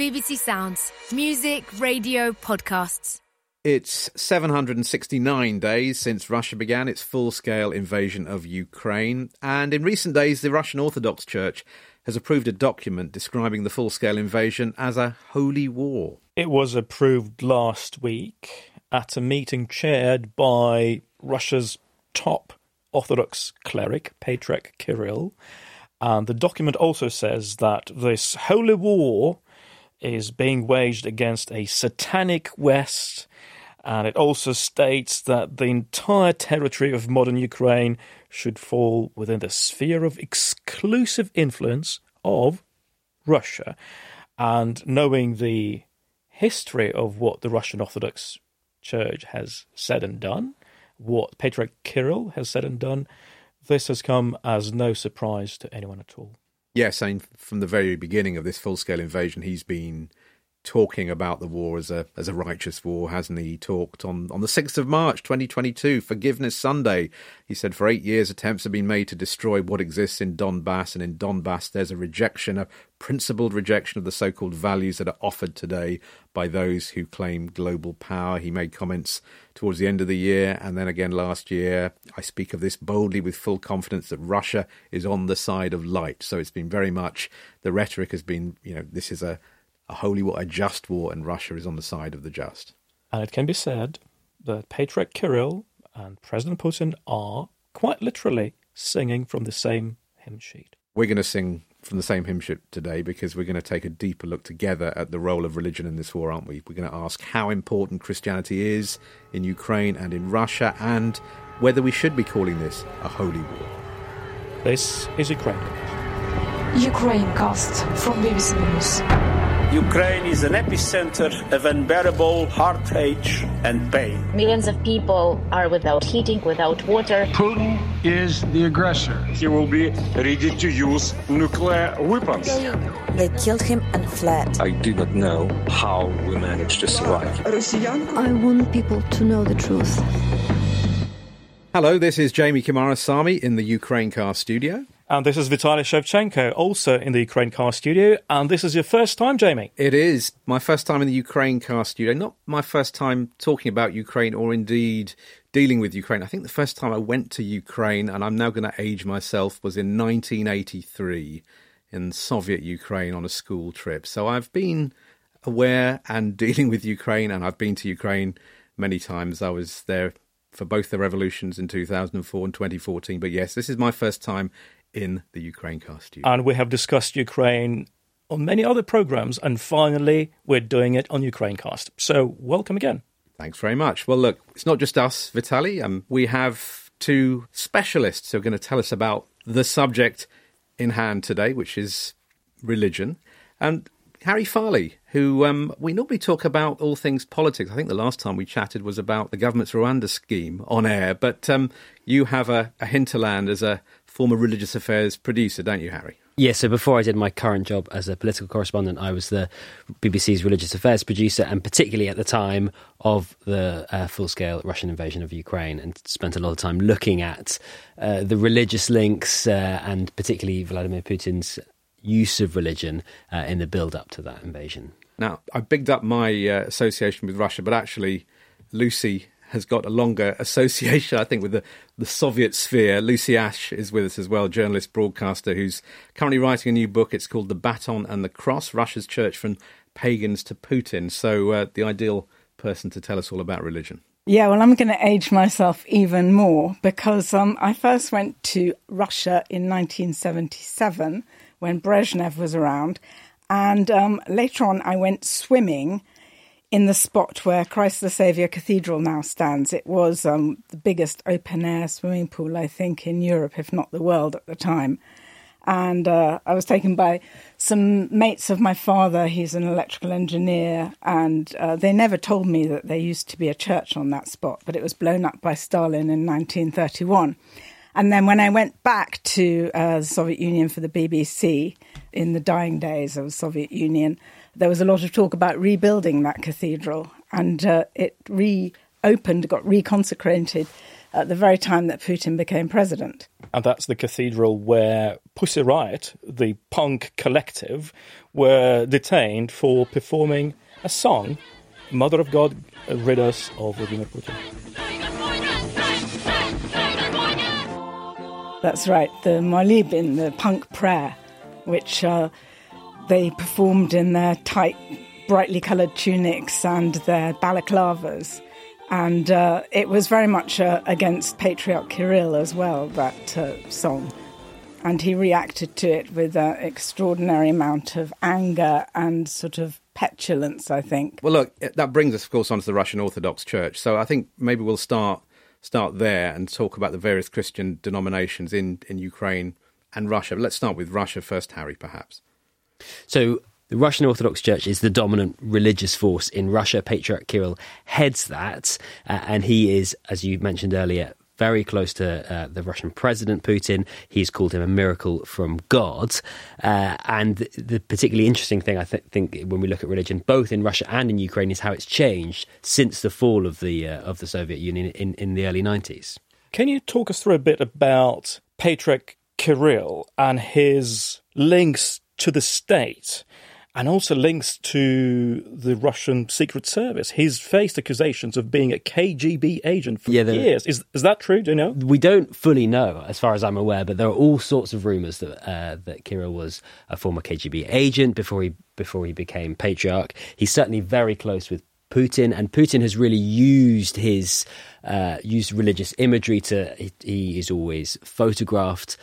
BBC Sounds. Music, radio, podcasts. It's 769 days since Russia began its full-scale invasion of Ukraine, and in recent days the Russian Orthodox Church has approved a document describing the full-scale invasion as a holy war. It was approved last week at a meeting chaired by Russia's top Orthodox cleric, Patriarch Kirill. And the document also says that this holy war is being waged against a satanic West, and it also states that the entire territory of modern Ukraine should fall within the sphere of exclusive influence of Russia. And knowing the history of what the Russian Orthodox Church has said and done, what Patriarch Kirill has said and done, this has come as no surprise to anyone at all. Yes, and from the very beginning of this full-scale invasion, he's been talking about the war as a righteous war, hasn't he? He talked on the 6th of March 2022, Forgiveness Sunday. He said for 8 years attempts have been made to destroy what exists in Donbass, and in Donbass there's a principled rejection of the so-called values that are offered today by those who claim global power. He made comments towards the end of the year and then again last year. I speak of this boldly with full confidence that Russia is on the side of light. So it's been very much, the rhetoric has been, this is a holy war, a just war, and Russia is on the side of the just. And it can be said that Patriarch Kirill and President Putin are quite literally singing from the same hymn sheet. We're going to sing from the same hymn sheet today because we're going to take a deeper look together at the role of religion in this war, aren't we? We're going to ask how important Christianity is in Ukraine and in Russia, and whether we should be calling this a holy war. This is Ukraine. Ukraine Cast from BBC News. Ukraine is an epicenter of unbearable heartache and pain. Millions of people are without heating, without water. Putin is the aggressor. He will be ready to use nuclear weapons. They killed him and fled. I do not know how we managed to survive. I want people to know the truth. Hello, this is Jamie Kimarasamy in the Ukraine Cast studio. And this is Vitaly Shevchenko, also in the Ukraine Cast studio. And this is your first time, Jamie? It is my first time in the Ukraine Cast studio. Not my first time talking about Ukraine or indeed dealing with Ukraine. I think the first time I went to Ukraine, and I'm now going to age myself, was in 1983 in Soviet Ukraine on a school trip. So I've been aware and dealing with Ukraine, and I've been to Ukraine many times. I was there for both the revolutions in 2004 and 2014. But yes, this is my first time in the Ukraine Cast studio. And we have discussed Ukraine on many other programmes, and finally we're doing it on Ukraine Cast. So welcome again. Thanks very much. Well, look, it's not just us, Vitaly. We have two specialists who are going to tell us about the subject in hand today, which is religion. And Harry Farley, who we normally talk about all things politics. I think the last time we chatted was about the government's Rwanda scheme on air. But you have a hinterland as a former religious affairs producer, don't you, Harry? Yeah, so before I did my current job as a political correspondent, I was the BBC's religious affairs producer, and particularly at the time of the full-scale Russian invasion of Ukraine, and spent a lot of time looking at the religious links and particularly Vladimir Putin's use of religion in the build-up to that invasion. Now, I bigged up my association with Russia, but actually Lucy has got a longer association, I think, with the Soviet sphere. Lucy Ash is with us as well, journalist, broadcaster, who's currently writing a new book. It's called The Baton and the Cross, Russia's Church from Pagans to Putin. So the ideal person to tell us all about religion. Yeah, well, I'm going to age myself even more because I first went to Russia in 1977 when Brezhnev was around. And later on, I went swimming in the spot where Christ the Saviour Cathedral now stands. It was the biggest open-air swimming pool, I think, in Europe, if not the world at the time. And I was taken by some mates of my father. He's an electrical engineer, and they never told me that there used to be a church on that spot, but it was blown up by Stalin in 1931. And then when I went back to the Soviet Union for the BBC in the dying days of the Soviet Union, there was a lot of talk about rebuilding that cathedral, and it reopened, got reconsecrated at the very time that Putin became president. And that's the cathedral where Pussy Riot, the punk collective, were detained for performing a song, Mother of God, rid us of Vladimir Putin. That's right, the Molybin, the punk prayer, which they performed in their tight, brightly coloured tunics and their balaclavas. And it was very much against Patriarch Kirill as well, that song. And he reacted to it with an extraordinary amount of anger and sort of petulance, I think. Well, look, that brings us, of course, onto the Russian Orthodox Church. So I think maybe we'll start there and talk about the various Christian denominations in Ukraine and Russia. But let's start with Russia first, Harry, perhaps. So the Russian Orthodox Church is the dominant religious force in Russia. Patriarch Kirill heads that, and he is, as you mentioned earlier, very close to the Russian President Putin. He's called him a miracle from God. And the particularly interesting thing, I think, when we look at religion, both in Russia and in Ukraine, is how it's changed since the fall of the Soviet Union in the early 90s. Can you talk us through a bit about Patriarch Kirill and his links to the state? And also links to the Russian Secret Service. He's faced accusations of being a KGB agent for years. Is that true? Do you know? We don't fully know, as far as I'm aware, but there are all sorts of rumours that Kirill was a former KGB agent before he became patriarch. He's certainly very close with Putin, and Putin has really used used religious imagery he is always photographed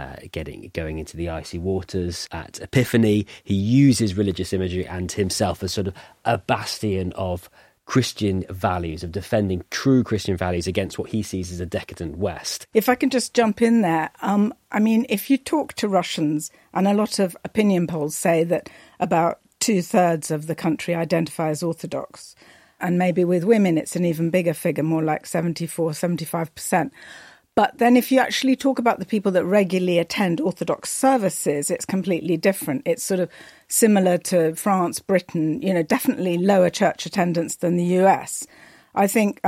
going into the icy waters at Epiphany. He uses religious imagery and himself as sort of a bastion of Christian values, of defending true Christian values against what he sees as a decadent West. If I can just jump in there, I mean, if you talk to Russians, and a lot of opinion polls say that about 2/3 of the country identify as Orthodox. And maybe with women, it's an even bigger figure, more like 74-75%. But then if you actually talk about the people that regularly attend Orthodox services, it's completely different. It's sort of similar to France, Britain, definitely lower church attendance than the US. I think,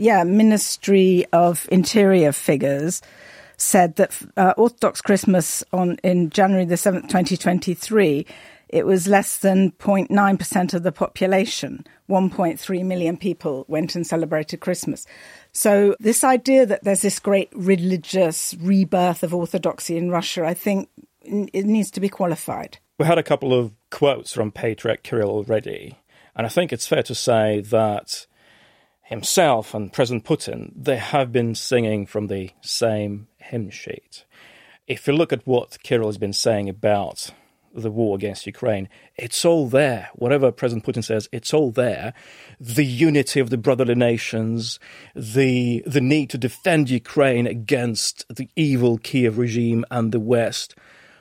Ministry of Interior figures said that Orthodox Christmas in January the 7th, 2023, it was less than 0.9% of the population. 1.3 million people went and celebrated Christmas. So this idea that there's this great religious rebirth of Orthodoxy in Russia, I think it needs to be qualified. We had a couple of quotes from Patriarch Kirill already, and I think it's fair to say that himself and President Putin, they have been singing from the same hymn sheet. If you look at what Kirill has been saying about the war against Ukraine, it's all there. Whatever President Putin says, it's all there. The unity of the brotherly nations, the need to defend Ukraine against the evil Kiev regime and the West.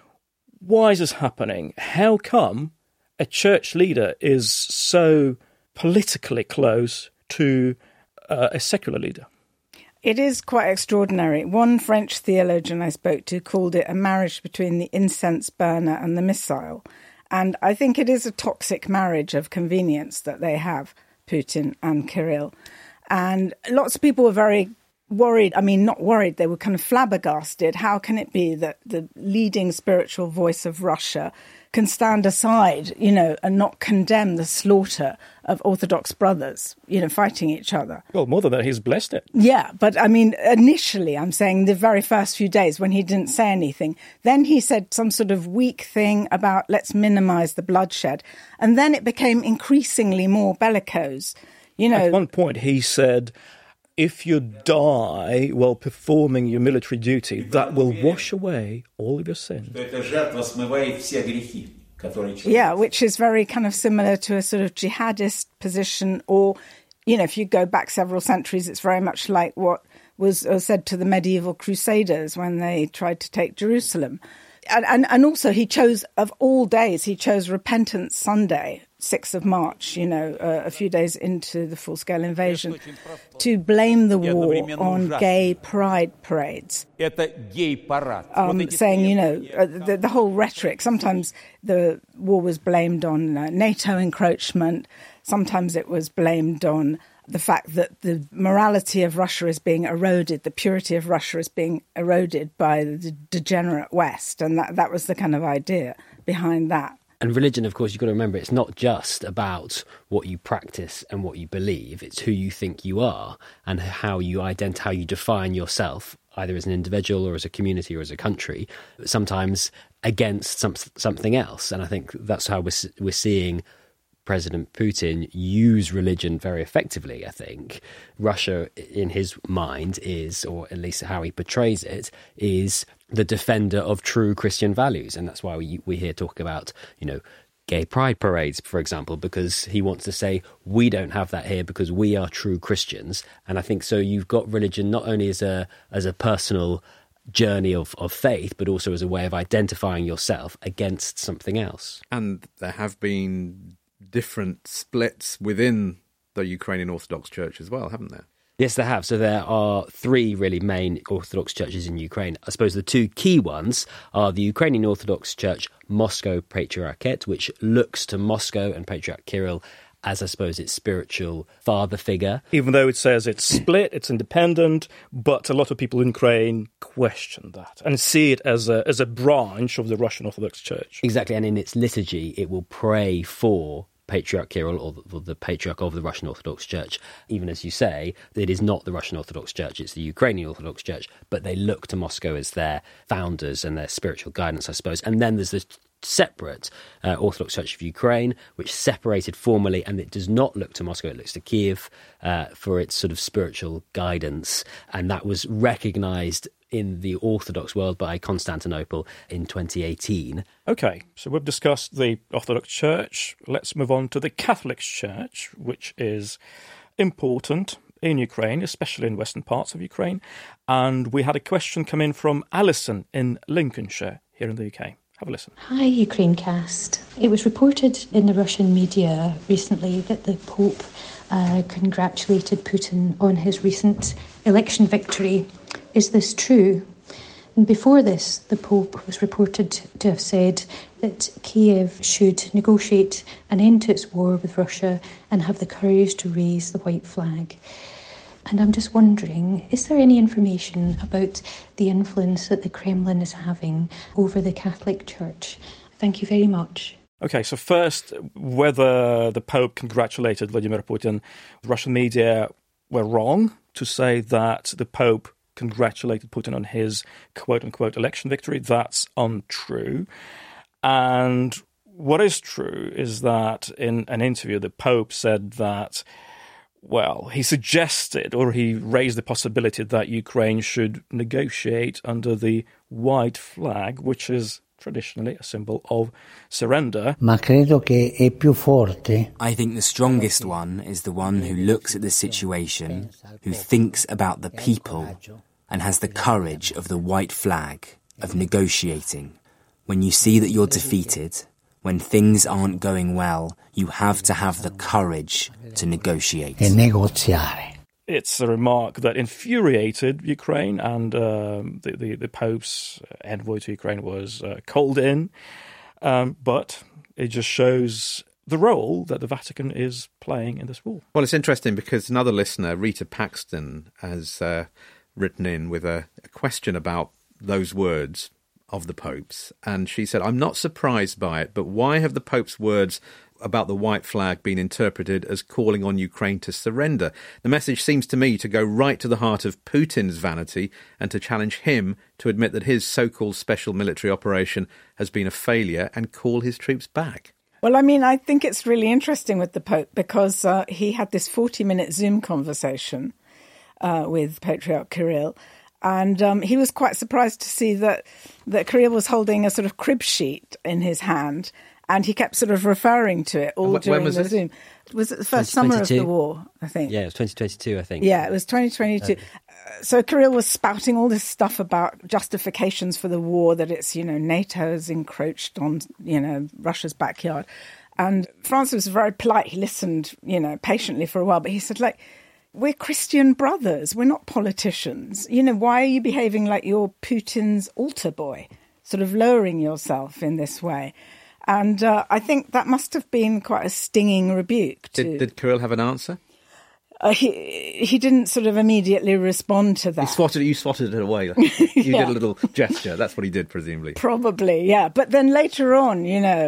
Why is this happening? How come a church leader is so politically close to a secular leader? It is quite extraordinary. One French theologian I spoke to called it a marriage between the incense burner and the missile. And I think it is a toxic marriage of convenience that they have, Putin and Kirill. And lots of people were very worried. I mean, not worried, they were kind of flabbergasted. How can it be that the leading spiritual voice of Russia can stand aside, and not condemn the slaughter of Orthodox brothers, fighting each other? Well, more than that, he's blessed it. Yeah, but I mean, initially, I'm saying the very first few days when he didn't say anything, then he said some sort of weak thing about let's minimize the bloodshed. And then it became increasingly more bellicose. At one point, he said, if you die while performing your military duty, that will wash away all of your sins. Yeah, which is very kind of similar to a sort of jihadist position, or, if you go back several centuries, it's very much like what was said to the medieval crusaders when they tried to take Jerusalem. And also he chose, of all days, he chose Repentance Sunday, 6th of March, a few days into the full-scale invasion, to blame the war on gay pride parades. Saying, the whole rhetoric, sometimes the war was blamed on NATO encroachment, sometimes it was blamed on the fact that the morality of Russia is being eroded, the purity of Russia is being eroded by the degenerate West. And that was the kind of idea behind that. And religion, of course, you've got to remember, it's not just about what you practice and what you believe. It's who you think you are and how you define yourself, either as an individual or as a community or as a country, sometimes against something else. And I think that's how we're seeing President Putin use religion very effectively, I think. Russia, in his mind, is, or at least how he portrays it, is the defender of true Christian values. And that's why we hear talk about, gay pride parades, for example, because he wants to say, we don't have that here because we are true Christians. And I think so you've got religion not only as a personal journey of faith, but also as a way of identifying yourself against something else. And there have been different splits within the Ukrainian Orthodox Church as well, haven't there? Yes, there have. So there are three really main Orthodox churches in Ukraine. I suppose the two key ones are the Ukrainian Orthodox Church Moscow Patriarchate, which looks to Moscow and Patriarch Kirill as, I suppose, its spiritual father figure. Even though it says it's split, it's independent, but a lot of people in Ukraine question that and see it as a branch of the Russian Orthodox Church. Exactly, and in its liturgy, it will pray for Patriarch Kirill, or the Patriarch of the Russian Orthodox Church. Even as you say, it is not the Russian Orthodox Church, it's the Ukrainian Orthodox Church, but they look to Moscow as their founders and their spiritual guidance, I suppose. And then there's the separate Orthodox Church of Ukraine, which separated formally, and it does not look to Moscow, it looks to Kiev for its sort of spiritual guidance. And that was recognised in the Orthodox world by Constantinople in 2018. OK, so we've discussed the Orthodox Church. Let's move on to the Catholic Church, which is important in Ukraine, especially in western parts of Ukraine. And we had a question come in from Alison in Lincolnshire, here in the UK. Have a listen. Hi, Ukrainecast. It was reported in the Russian media recently that the Pope congratulated Putin on his recent election victory. Is this true? And before this, the Pope was reported to have said that Kiev should negotiate an end to its war with Russia and have the courage to raise the white flag. And I'm just wondering, is there any information about the influence that the Kremlin is having over the Catholic Church? Thank you very much. OK, so first, whether the Pope congratulated Vladimir Putin, Russian media were wrong to say that the Pope congratulated Putin on his quote-unquote election victory. That's untrue. And what is true is that in an interview, the Pope said that, well, he suggested or he raised the possibility that Ukraine should negotiate under the white flag, which is traditionally a symbol of surrender. Ma credo che è più forte. I think the strongest one is the one who looks at the situation, who thinks about the people, and has the courage of the white flag, of negotiating. When you see that you're defeated, when things aren't going well, you have to have the courage to negotiate. E negoziare. It's a remark that infuriated Ukraine, and the Pope's envoy to Ukraine was called in. But it just shows the role that the Vatican is playing in this war. Well, it's interesting because another listener, Rita Paxton, has written in with a question about those words of the Pope's. And she said, I'm not surprised by it, but why have the Pope's words about the white flag been interpreted as calling on Ukraine to surrender? The message seems to me to go right to the heart of Putin's vanity and to challenge him to admit that his so-called special military operation has been a failure and call his troops back. Well, I mean, I think it's really interesting with the Pope because he had this 40-minute Zoom conversation with Patriarch Kirill. And he was quite surprised to see that Kirill was holding a sort of crib sheet in his hand. And he kept sort of referring to it all during the Zoom. Was it the first summer of the war, I think? Yeah, it was 2022, I think. Yeah, it was 2022. So Kirill was spouting all this stuff about justifications for the war, that it's, NATO has encroached on, Russia's backyard. And Francis was very polite. He listened, patiently for a while. But he said, we're Christian brothers. We're not politicians. Why are you behaving like you're Putin's altar boy, sort of lowering yourself in this way? And I think that must have been quite a stinging rebuke. Did Kirill have an answer? he didn't sort of immediately respond to that. You swatted it away. You did a little gesture. That's what he did, presumably. Probably, yeah. But then later on,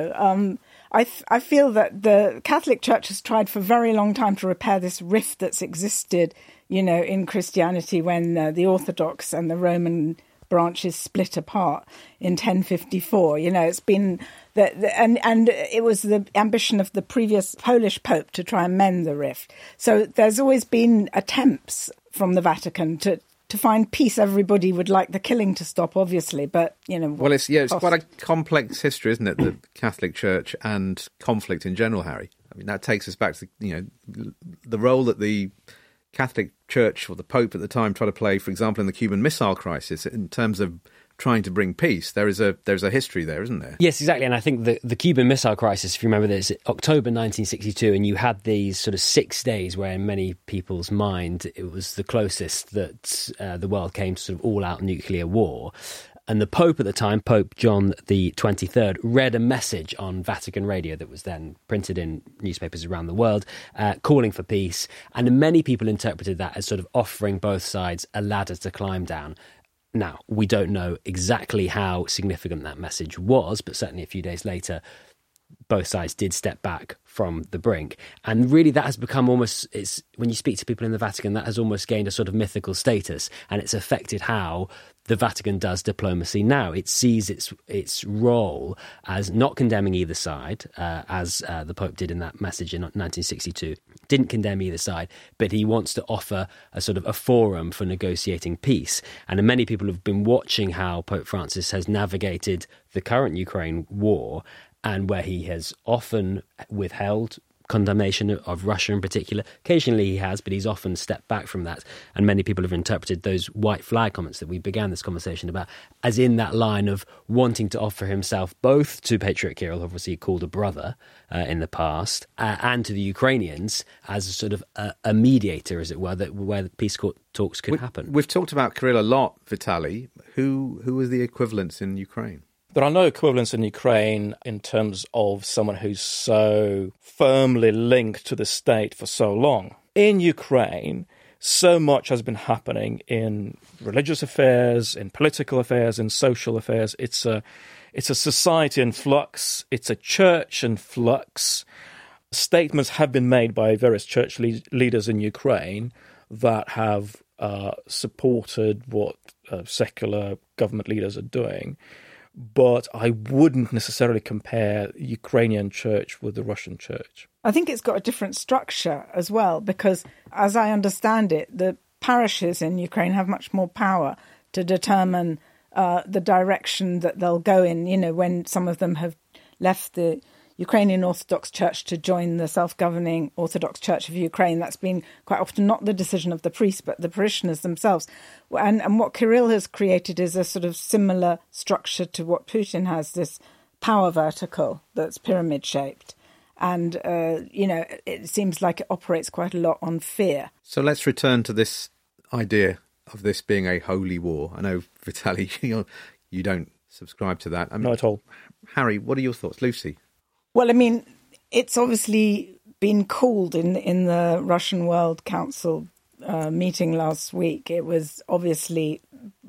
I feel that the Catholic Church has tried for a very long time to repair this rift that's existed, in Christianity when the Orthodox and the Roman branches split apart in 1054. It's been and it was the ambition of the previous Polish Pope to try and mend the rift. So there's always been attempts from the Vatican to find peace. Everybody would like the killing to stop, obviously, but Well, it's quite a complex history, isn't it? The Catholic Church and conflict in general, Harry. I mean, that takes us back to the role that the Catholic Church or the Pope at the time tried to play, for example, in the Cuban Missile Crisis, in terms of trying to bring peace. There's a history there, isn't there? Yes, exactly. And I think the Cuban Missile Crisis, if you remember this, October 1962, and you had these sort of 6 days where in many people's mind it was the closest that the world came to sort of all-out nuclear war. And the Pope at the time, Pope John the 23rd, read a message on Vatican radio that was then printed in newspapers around the world, calling for peace. And many people interpreted that as sort of offering both sides a ladder to climb down. Now, we don't know exactly how significant that message was, but certainly a few days later, both sides did step back from the brink. And really that has become almost, when you speak to people in the Vatican, that has almost gained a sort of mythical status, and it's affected how the Vatican does diplomacy now. It sees its role as not condemning either side, as the Pope did in that message in 1962. Didn't condemn either side, but he wants to offer a sort of a forum for negotiating peace. And many people have been watching how Pope Francis has navigated the current Ukraine war, and where he has often withheld condemnation of Russia in particular. Occasionally he has, but he's often stepped back from that. And many people have interpreted those white flag comments that we began this conversation about as in that line of wanting to offer himself both to Patriarch Kirill, obviously called a brother in the past, and to the Ukrainians as a sort of a mediator, as it were, where the peace talks could happen. We've talked about Kirill a lot, Vitaly. Who is the equivalents in Ukraine? There are no equivalents in Ukraine in terms of someone who's so firmly linked to the state for so long. In Ukraine, so much has been happening in religious affairs, in political affairs, in social affairs. It's a society in flux. It's a church in flux. Statements have been made by various church leaders in Ukraine that have supported what secular government leaders are doing. But I wouldn't necessarily compare the Ukrainian church with the Russian church. I think it's got a different structure as well, because as I understand it, the parishes in Ukraine have much more power to determine the direction that they'll go in. When some of them have left the Ukrainian Orthodox Church to join the self-governing Orthodox Church of Ukraine, that's been quite often not the decision of the priests, but the parishioners themselves. And what Kirill has created is a sort of similar structure to what Putin has, this power vertical that's pyramid-shaped. And, it seems like it operates quite a lot on fear. So let's return to this idea of this being a holy war. I know, Vitaly, you don't subscribe to that. Not at all. Harry, what are your thoughts? Lucy? Well, I mean, it's obviously been called in the Russian World Council meeting last week. It was obviously,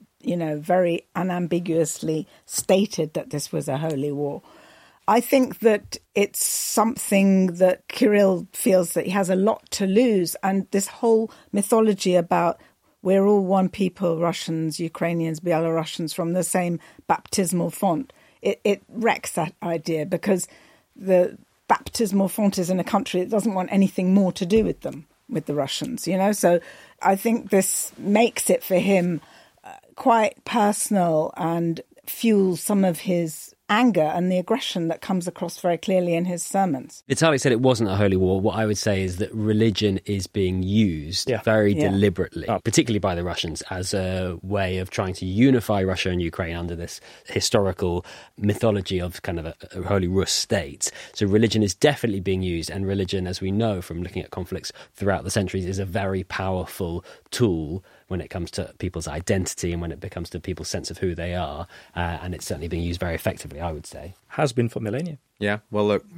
very unambiguously stated that this was a holy war. I think that it's something that Kirill feels that he has a lot to lose. And this whole mythology about we're all one people, Russians, Ukrainians, Belarusians, from the same baptismal font, it wrecks that idea, because the baptismal font is in a country that doesn't want anything more to do with them, with the Russians, So I think this makes it for him quite personal and fuels some of his anger and the aggression that comes across very clearly in his sermons. Vitaly said it wasn't a holy war. What I would say is that religion is being used very deliberately, particularly by the Russians, as a way of trying to unify Russia and Ukraine under this historical mythology of kind of a holy Rus state. So religion is definitely being used, and religion, as we know from looking at conflicts throughout the centuries, is a very powerful tool when it comes to people's identity and when it comes to people's sense of who they are. And it's certainly being used very effectively, I would say. Has been for millennia. Yeah, well, look,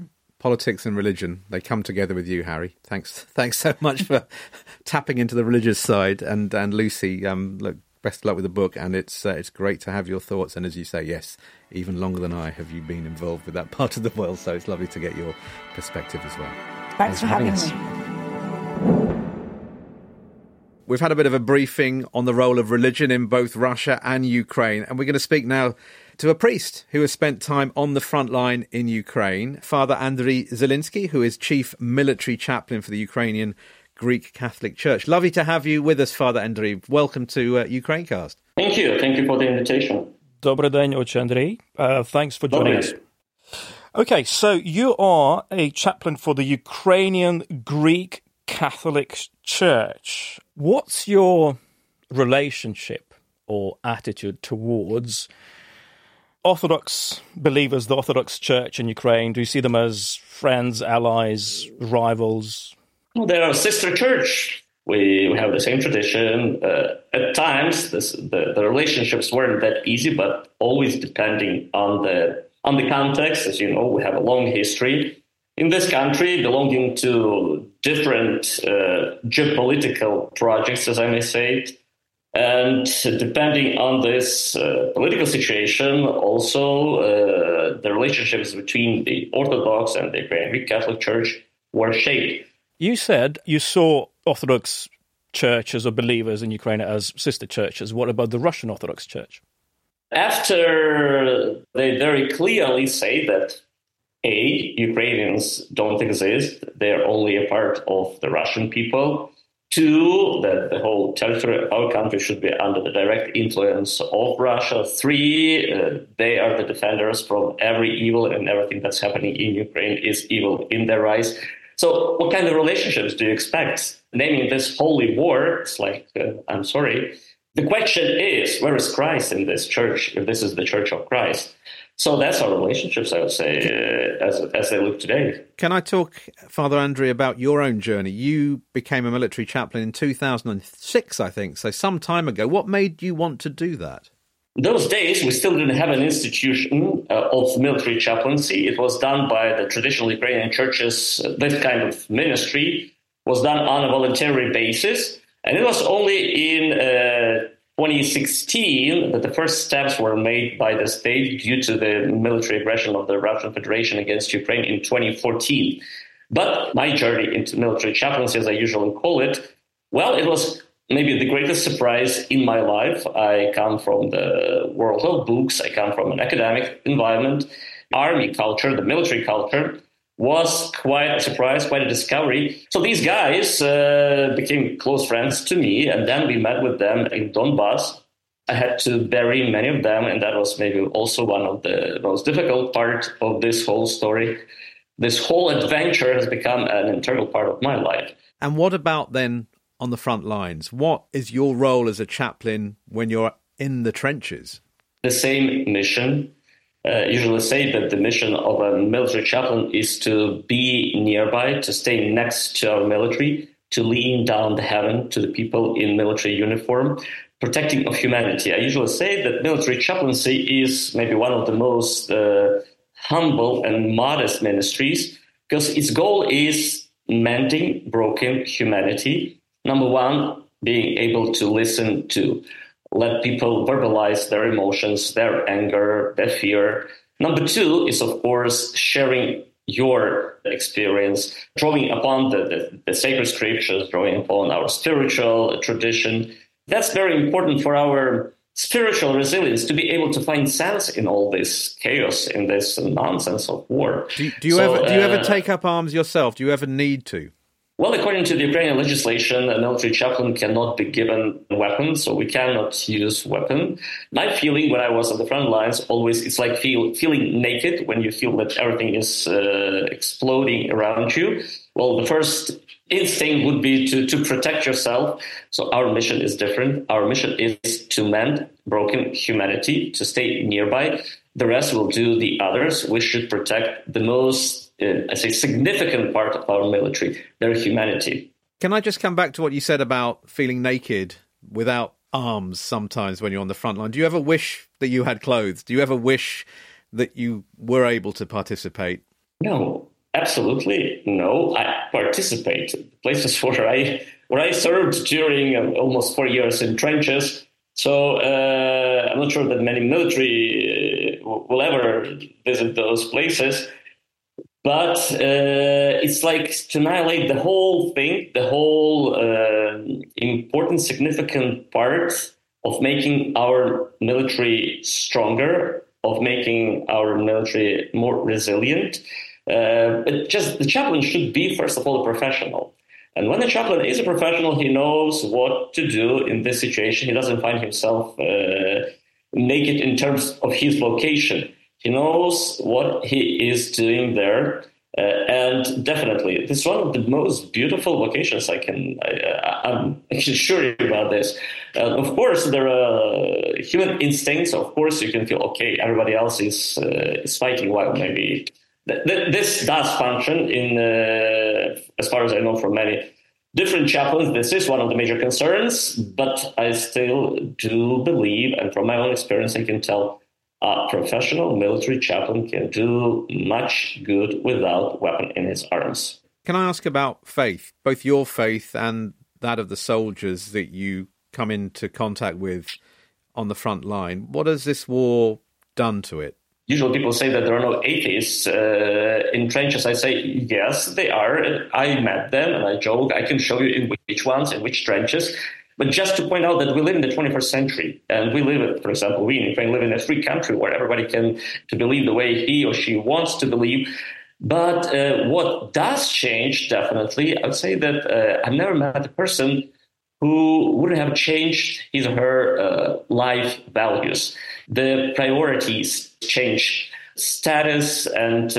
Politics and religion, they come together with you, Harry. Thanks so much for tapping into the religious side. And Lucy, look, best of luck with the book. And it's great to have your thoughts. And as you say, yes, even longer than I have you been involved with that part of the world. So it's lovely to get your perspective as well. Thanks for having me. We've had a bit of a briefing on the role of religion in both Russia and Ukraine. And we're going to speak now to a priest who has spent time on the front line in Ukraine, Father Andriy Zelinsky, who is Chief Military Chaplain for the Ukrainian Greek Catholic Church. Lovely to have you with us, Father Andriy. Welcome to Ukrainecast. Thank you. Thank you for the invitation. Dobry den, Otče Andriy. Thanks for joining us. Okay, so you are a chaplain for the Ukrainian Greek Catholic Church. What's your relationship or attitude towards Orthodox believers, the Orthodox Church in Ukraine? Do you see them as friends, allies, rivals? Well, they're a sister church. We have the same tradition. At times, the relationships weren't that easy, but always depending on the context. As you know, we have a long history in this country, belonging to different geopolitical projects, as I may say. And depending on this political situation, also the relationships between the Orthodox and the Ukrainian Greek Catholic Church were shaped. You said you saw Orthodox churches or believers in Ukraine as sister churches. What about the Russian Orthodox Church? After they very clearly say that, A, Ukrainians don't exist, they're only a part of the Russian people. 2, that the whole territory of our country should be under the direct influence of Russia. 3, they are the defenders from every evil, and everything that's happening in Ukraine is evil in their eyes. So what kind of relationships do you expect? Naming this holy war, it's like, I'm sorry. The question is, where is Christ in this church, if this is the Church of Christ? So that's our relationships, I would say, as they look today. Can I talk, Father Andriy, about your own journey? You became a military chaplain in 2006, I think, so some time ago. What made you want to do that? Those days, we still didn't have an institution of military chaplaincy. It was done by the traditional Ukrainian churches. This kind of ministry was done on a voluntary basis. And it was only in 2016 that the first steps were made by the state due to the military aggression of the Russian Federation against Ukraine in 2014. But my journey into military chaplaincy, as I usually call it, well, it was maybe the greatest surprise in my life. I come from the world of books. I come from an academic environment. Army culture, the military culture, was quite a surprise, quite a discovery. So these guys became close friends to me, and then we met with them in Donbass. I had to bury many of them, and that was maybe also one of the most difficult parts of this whole story. This whole adventure has become an integral part of my life. And what about then on the front lines? What is your role as a chaplain when you're in the trenches? The same mission. Usually say that the mission of a military chaplain is to be nearby, to stay next to our military, to lean down the heaven to the people in military uniform, protecting of humanity. I usually say that military chaplaincy is maybe one of the most humble and modest ministries, because its goal is mending broken humanity. Number one, being able to listen to, let people verbalize their emotions, their anger, their fear. Number two is, of course, sharing your experience, drawing upon the sacred scriptures, drawing upon our spiritual tradition. That's very important for our spiritual resilience, to be able to find sense in all this chaos, in this nonsense of war. Do you ever take up arms yourself? Do you ever need to? Well, according to the Ukrainian legislation, a military chaplain cannot be given a weapon, so we cannot use weapon. My feeling when I was on the front lines, always, it's like feeling naked when you feel that everything is exploding around you. Well, the first instinct would be to protect yourself. So our mission is different. Our mission is to mend broken humanity, to stay nearby. The rest will do the others. We should protect the most significant part of our military, their humanity. Can I just come back to what you said about feeling naked without arms sometimes when you're on the front line? Do you ever wish that you had clothes? Do you ever wish that you were able to participate? No. Absolutely no. I participate. Places where I served during almost 4 years in trenches. So I'm not sure that many military will ever visit those places. But it's like to annihilate the whole thing, the whole important, significant part of making our military stronger, of making our military more resilient. But just the chaplain should be, first of all, a professional. And when the chaplain is a professional, he knows what to do in this situation. He doesn't find himself naked in terms of his vocation. He knows what he is doing there. And definitely, this is one of the most beautiful vocations I'm actually sure about this. Of course, there are human instincts. Of course, you can feel, okay, everybody else is fighting. Well, maybe this does function in, as far as I know, from many different chaplains. This is one of the major concerns, but I still do believe, and from my own experience, I can tell a professional military chaplain can do much good without weapon in his arms. Can I ask about faith, both your faith and that of the soldiers that you come into contact with on the front line? What has this war done to it? Usually people say that there are no atheists in trenches. I say, yes, they are. I met them and I joke, I can show you in which ones, in which trenches. But just to point out that we live in the 21st century, and we live, for example, we in Ukraine live in a free country where everybody can to believe the way he or she wants to believe. But what does change, definitely, I would say that I've never met a person who wouldn't have changed his or her life values. The priorities change. Status and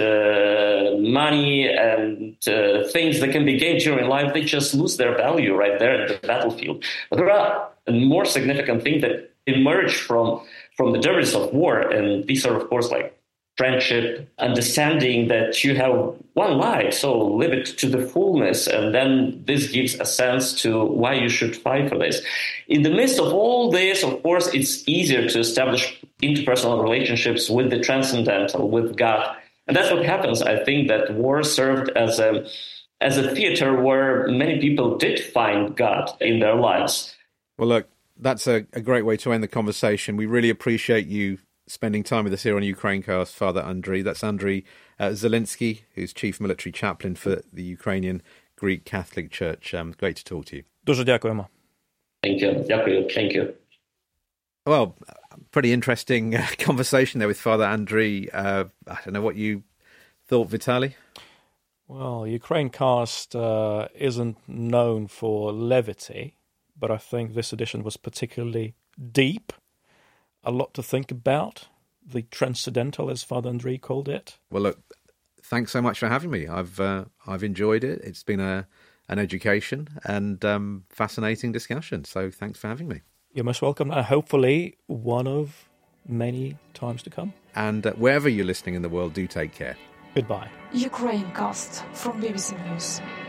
money and things that can be gained during life, they just lose their value right there in the battlefield. But there are more significant things that emerge from the debris of war, and these are, of course, like friendship, understanding that you have one life, so live it to the fullness, and then this gives a sense to why you should fight for this. In the midst of all this, of course, it's easier to establish interpersonal relationships with the transcendental, with God. And that's what happens. I think that war served as a theater where many people did find God in their lives. Well, look, that's a great way to end the conversation. We really appreciate you spending time with us here on Ukrainecast, Father Andriy. That's Andriy Zelinsky, who's Chief Military Chaplain for the Ukrainian Greek Catholic Church. Great to talk to you. Дуже дякуємо. Thank you. Thank you. Well, pretty interesting conversation there with Father Andriy. I don't know what you thought, Vitaly? Well, Ukrainecast isn't known for levity, but I think this edition was particularly deep. A lot to think about, the transcendental, as Father Andriy called it. Well, look, thanks so much for having me. I've enjoyed it. It's been an education and fascinating discussion. So thanks for having me. You're most welcome. Hopefully one of many times to come. And wherever you're listening in the world, do take care. Goodbye. Ukrainecast from BBC News.